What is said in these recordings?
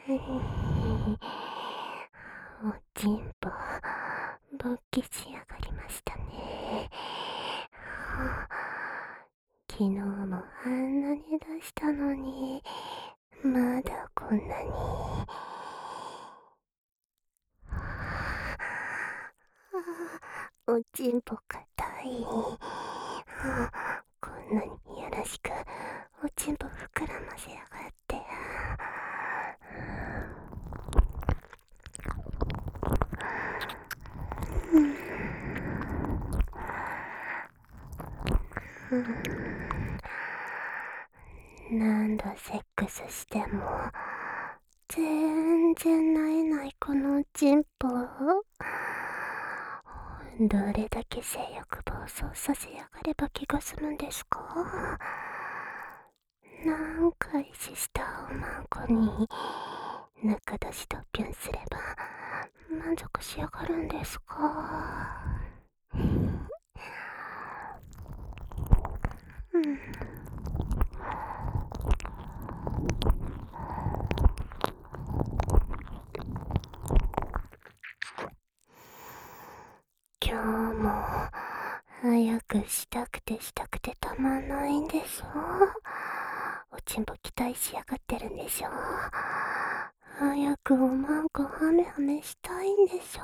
おちんぽ、勃起しやがりましたね。昨日もあんなに出したのに、まだこんなに。おちんぽかたい。こんなにいやらしくおちんぽ膨らませやがって。何度セックスしても全然慣れないこのおちんぽ。どれだけ性欲暴走させやがれば気が済むんですか？何回ししたおまんこに中出しとぴゅんすれば満足しやがるんですか？今日も早くしたくてたまんないんでしょ。おちんぽ期待しやがってるんでしょ。早くおまんこハメハメしたいんでしょ。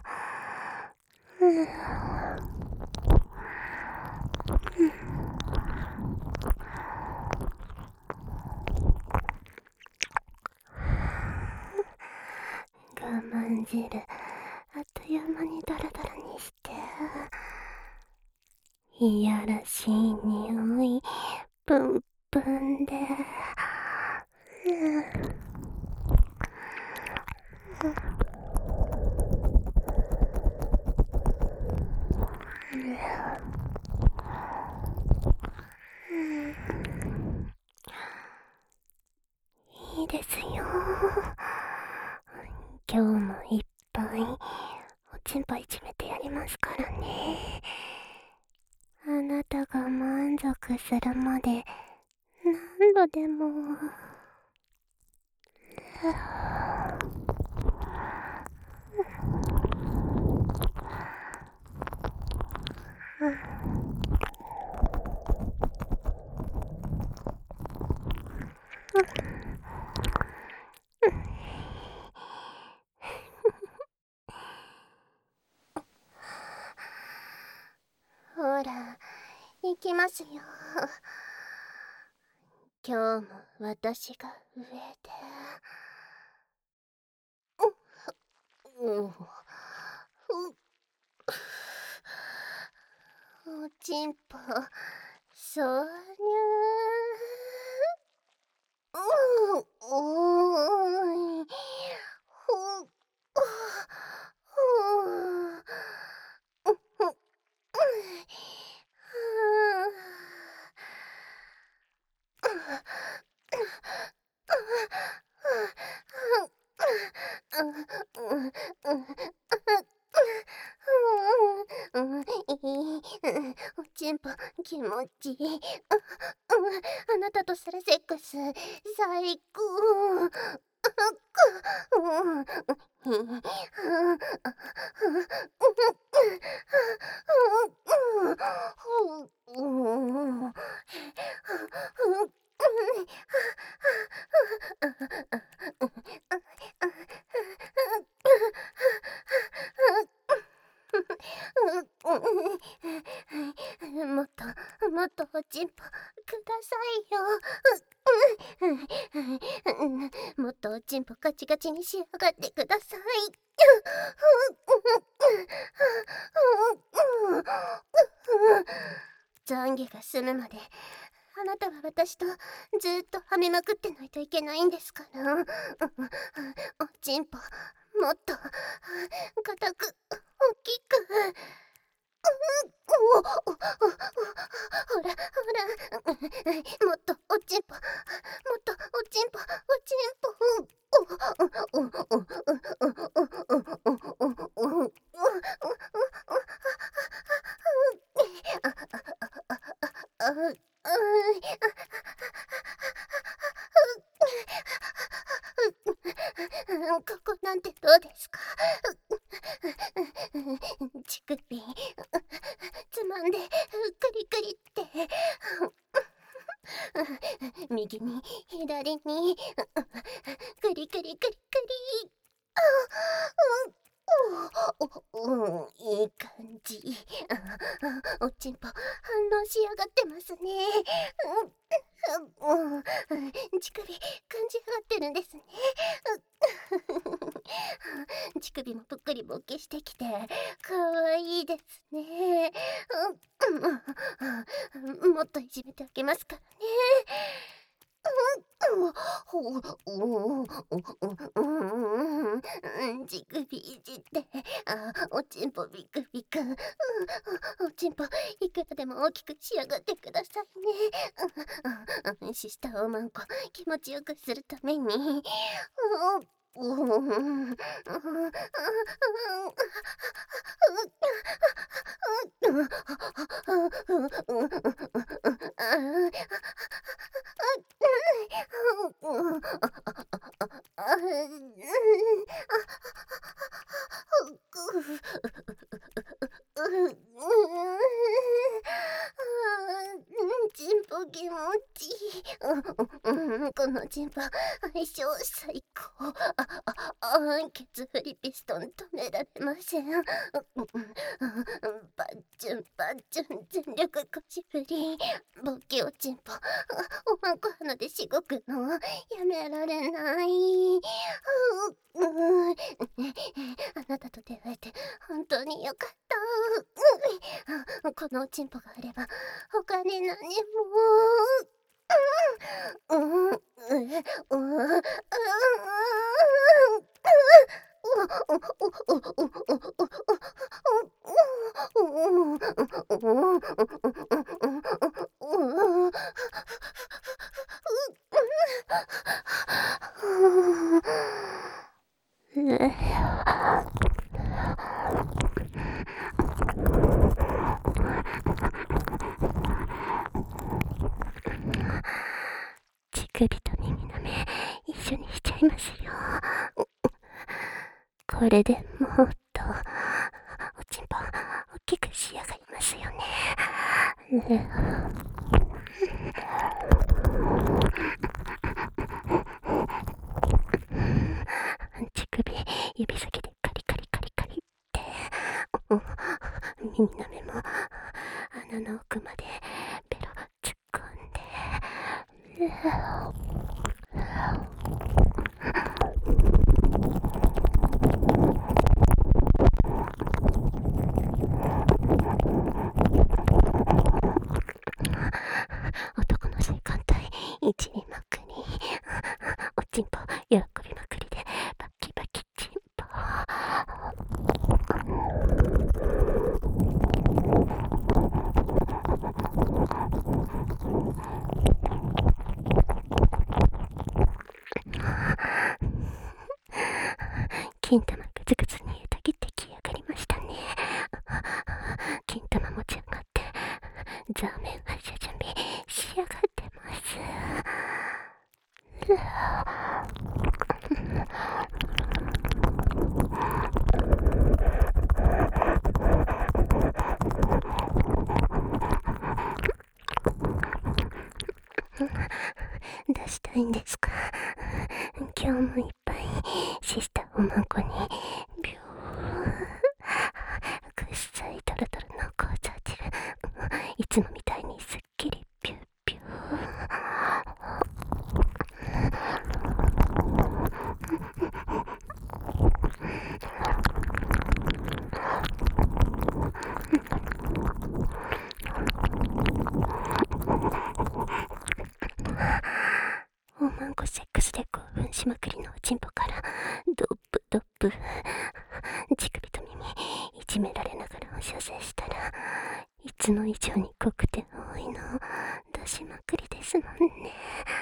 我慢汁あっという間にドロドロにして、いやらしい匂いプンプンで、いいですよ。今日もいっぱいおちんぽいじめてやりますからね。あなたが満足するまで何度でも。ほら、行きますよ。今日も私が上で。おちんぽ挿入。おーい。ほほおちんぽ気持ちいい。あなたとするセックス最高。もっともっとおちんぽくださいよ。もっとおちんぽガチガチにしやがってください。懺悔が済むまであなたは私とずっとはめまくってないといけないんですから。おちんぽもっと固く大きく。ほらほら、もっとおちんぽもっとおちんぽおちんぽ。 ここなんてどうですか？乳首つまんでクリクリって右に左にクリクリクリクリ。いい感じ。おちんぽ反応しやがってますね。乳首感じ上がってるんですね。乳首もぷっくり勃起してきてかわいいですね。もっといじめてあげますからね。乳首いじって、おちんぽビクビク、おちんぽいくらでも大きくしやがってくださいね。下をまんこ気持ちよくするために。チンポ気持ちいい。このチンポ相性最高。ケツ振りピストン止められません。バッチュンバッチュン全力腰振り。ボキおちんぽおまんこ鼻でしごくのやめられない。あなたと出会えて本当によかった。このおちんぽがあれば他に何も。乳首と耳なめ一緒にしちゃいますよ。これでもっとおちんぽ大きく仕上がりますよね。乳首指先でカリカリカリカリって、耳なめも穴の奥までベロ突っ込んで。男の性感帯一輪まくり、おちんぽ喜びまくりでバキバキちんぽ。金玉グツグツにたぎってきやがりましたね。金玉持ち上がってザーメン発射準備しやがってます。出したいんですか？今日もいっぱいシスターおまんこにビューくっさいトロトロの紅茶汁、いつもみたいにすっきりビュービュー。おまんこセックスで興奮しまくりのおちんぽからドップドップ。乳首と耳いじめられながらお射精したらいつも以上に濃くて多いの出しまくりですもんね。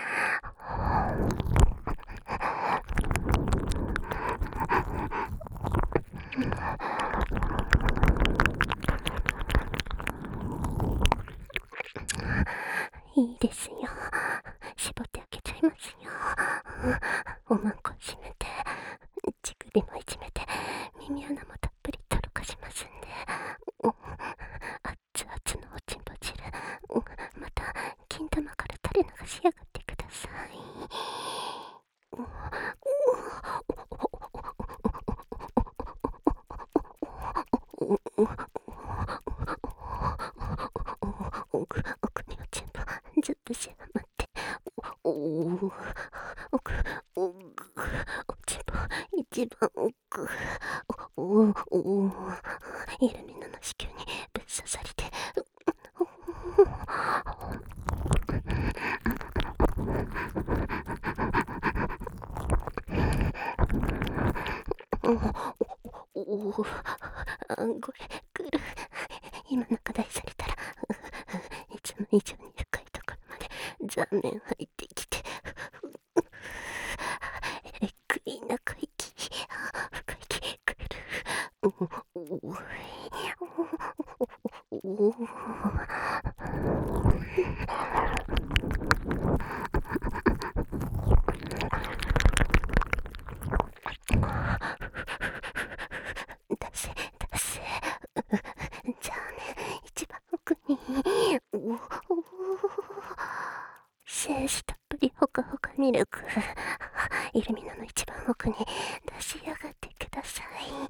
いいですよ。絞ってあげちゃいますよ。おまんこ閉めてりもいじめて、耳穴もたっぷりとろかしますんで、うん、熱々のおちんぽ汁、また金玉から垂れ流しやがってください。奥におちんぽずっとしまって、奥、おちんぽ一番奥、イルミナの子宮にぶっ刺されて、これ来る。今中台されたら、いつも以上に深いところまで残念入ってきて、えぐい中息、深い息来る。出せ、出せ。じゃあね、一番奥に。精子たっぷりほかほかミルク。イルミナの一番奥に出しやがってください。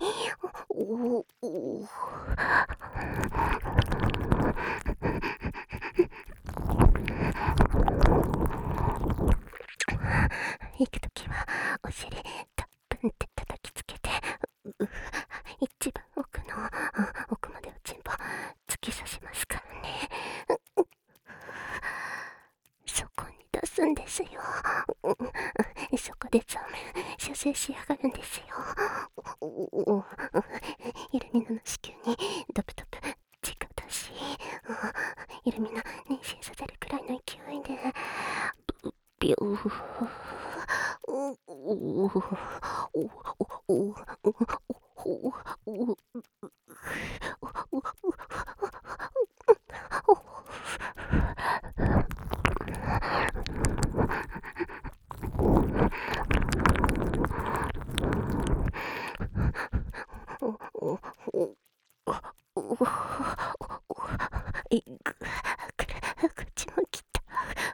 行くときはお尻たっぷんって叩きつけて、一番奥の奥までおちんぽ突き刺しますからね。そこに出すんですよ。そこでザメ射精しやがるんですよ。イルミナの子宮にドプドプ直出し、イルミナ妊娠させるくらいの勢いでビュー。口も切った。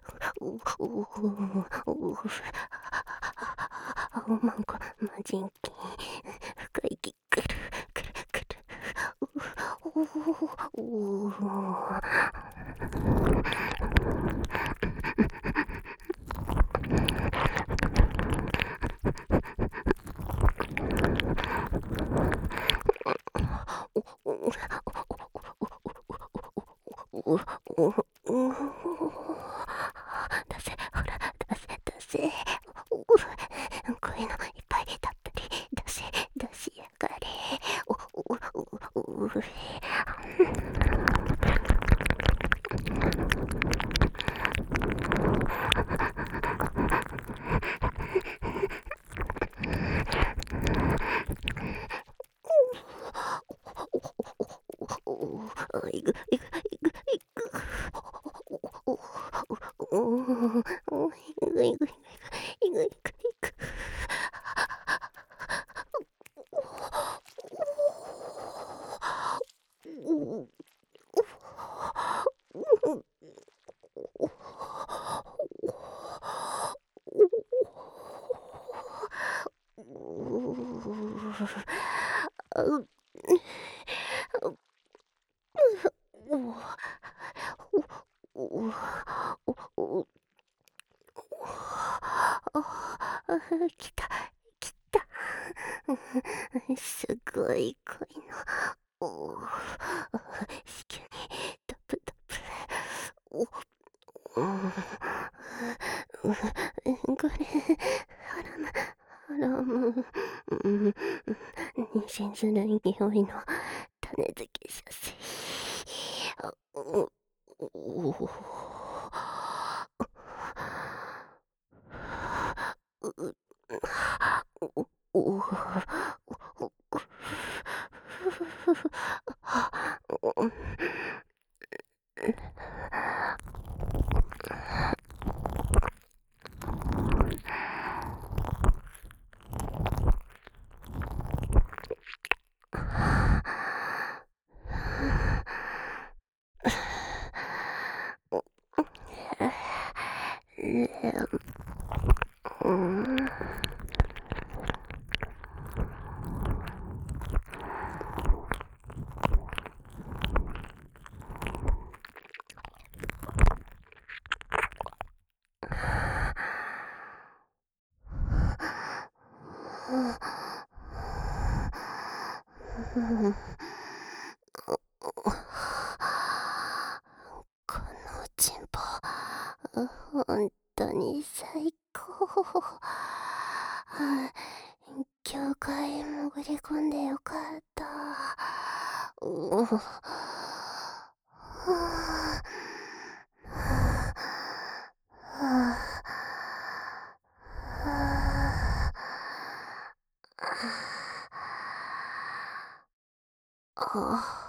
マンコマジンキン深い息くるくるくる。出せ、ほら、出せ、出せ。こういうのいっぱいたっぷり出せ、出しやがれ。いぐいぐいぐいぐいぐいぐいぐいぐいぐいぐいぐ。来た、来た。すごい濃いの。子宮にドプドプ。これ、ハラム、妊娠する匂いの種付け射精。 このおちんぽ、ほんとに最高。教会潜り込んでよかった。あ